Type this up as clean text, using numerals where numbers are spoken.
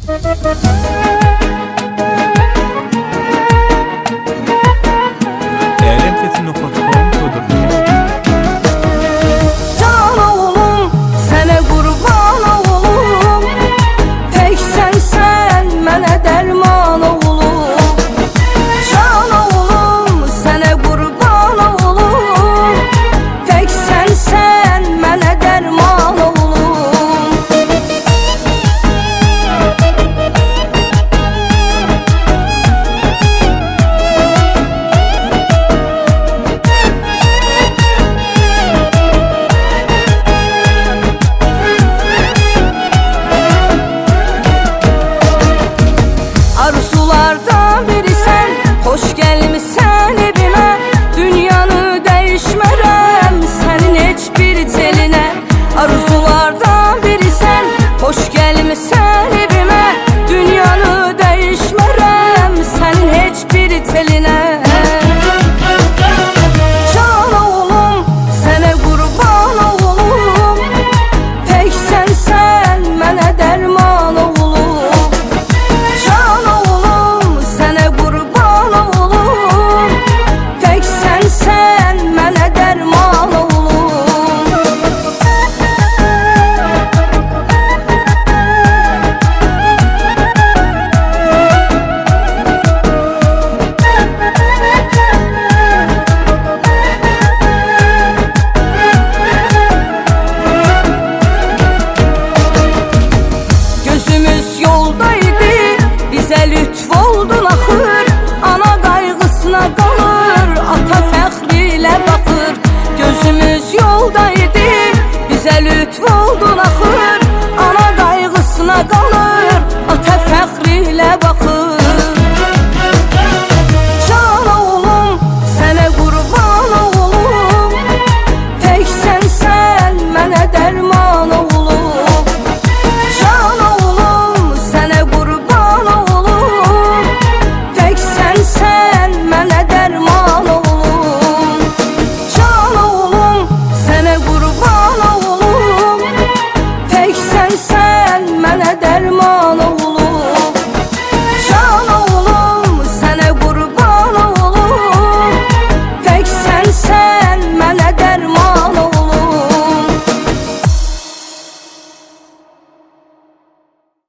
Can oğlum, sənə qurban oğlum, tək sənsən mənə dərman oğlum. Can oğlum, sənə qurban oğlum, tək sənsən mənə dərman oğlum. Arzulardan biri sen, hoş gelmişsen evime. Dünyanı değişmərəm senin hiçbir teline. Arzulardan biri sen, hoş gelmişsen evime. Dünyanı değişmərəm senin hiçbir teline. Can oğlum, sənə qurban oğlum, tək sənsən mənə dərman oğlum. Can oğlum, sənə qurban oğlum, tək sənsən mənə dərman oğlum. Gözümüz yoldaydı, bize lütfen